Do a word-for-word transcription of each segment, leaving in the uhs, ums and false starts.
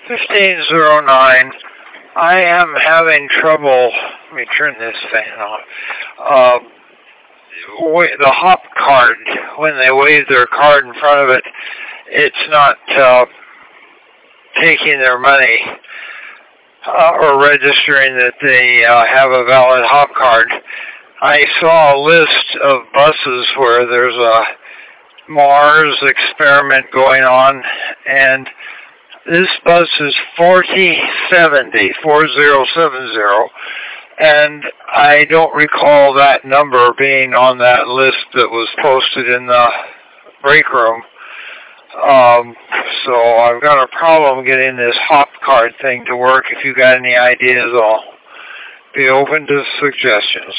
fifteen oh nine. I am having trouble. Let me turn this fan off. Uh, the hop card, when they wave their card in front of it, it's not uh, taking their money uh, or registering that they uh, have a valid hop card. I saw a list of buses where there's a Mars experiment going on, and this bus is forty seventy, four zero seven zero, and I don't recall that number being on that list that was posted in the break room. Um, so I've got a problem getting this hop card thing to work. If you got any ideas, I'll be open to suggestions.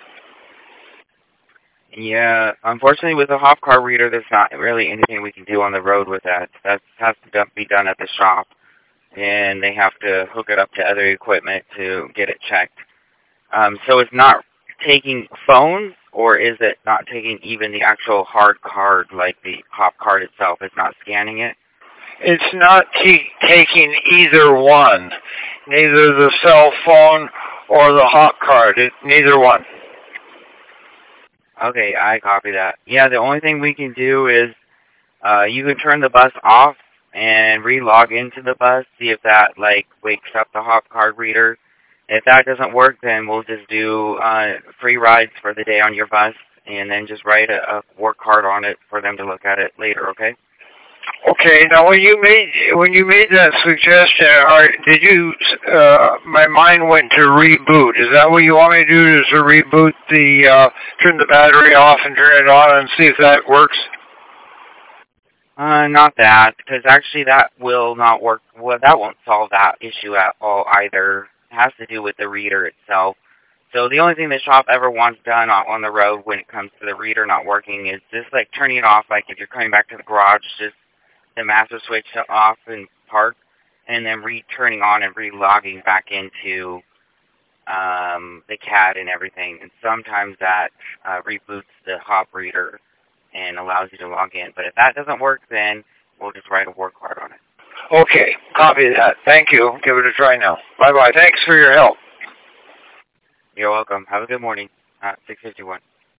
Yeah, unfortunately with a hop card reader, there's not really anything we can do on the road with that. That has to be done at the shop, and they have to hook it up to other equipment to get it checked. Um, so it's not taking phones, or is it not taking even the actual hard card, like the hop card itself? It's not scanning it? It's not t- taking either one, neither the cell phone or the hop card, it, neither one. Okay, I copy that. Yeah, the only thing we can do is uh, you can turn the bus off and re-log into the bus, see if that like wakes up the hop card reader. If that doesn't work, then we'll just do uh, free rides for the day on your bus, and then just write a, a work card on it for them to look at it later. Okay. Okay. Now, when you made when you made that suggestion, are, did you? Uh, my mind went to reboot. Is that what you want me to do? Is to reboot the uh, turn the battery off and turn it on and see if that works? Uh, not that, because actually that will not work. Well, that won't solve that issue at all either. It has to do with the reader itself. So the only thing the shop ever wants done on the road when it comes to the reader not working is just like turning it off. Like if you're coming back to the garage, just the master switch off and park, and then re-turning on and re-logging back into um, the C A D and everything. And sometimes that uh, reboots the hop reader and allows you to log in. But if that doesn't work, then we'll just write a work card on it. Okay, copy that. Thank you. Give it a try now. Bye-bye. Thanks for your help. You're welcome. Have a good morning. Uh, six fifty-one.